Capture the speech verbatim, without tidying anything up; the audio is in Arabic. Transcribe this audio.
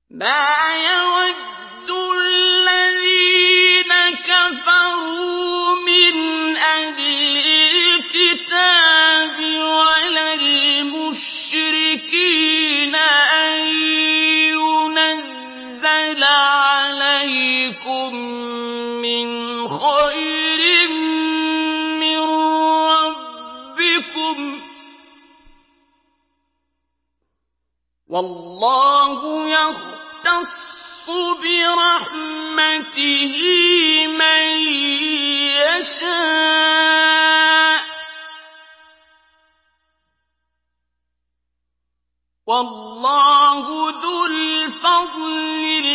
مَا يَوَدُّ الَّذِينَ كَفَرُوا مِنْ أَهْلِ الْكِتَابِ وَلَا الْمُشْرِكِينَ أَن يُنَزَّلَ عَلَيْكُم مِّنْ خَيْرٍ مِّن رَّبِّكُمْ ۗ وَاللَّهُ يَخْتَصُّ بِرَحْمَتِهِ مَن يَشَاءُ ۗ وَاللَّهُ ذُو الْفَضْلِ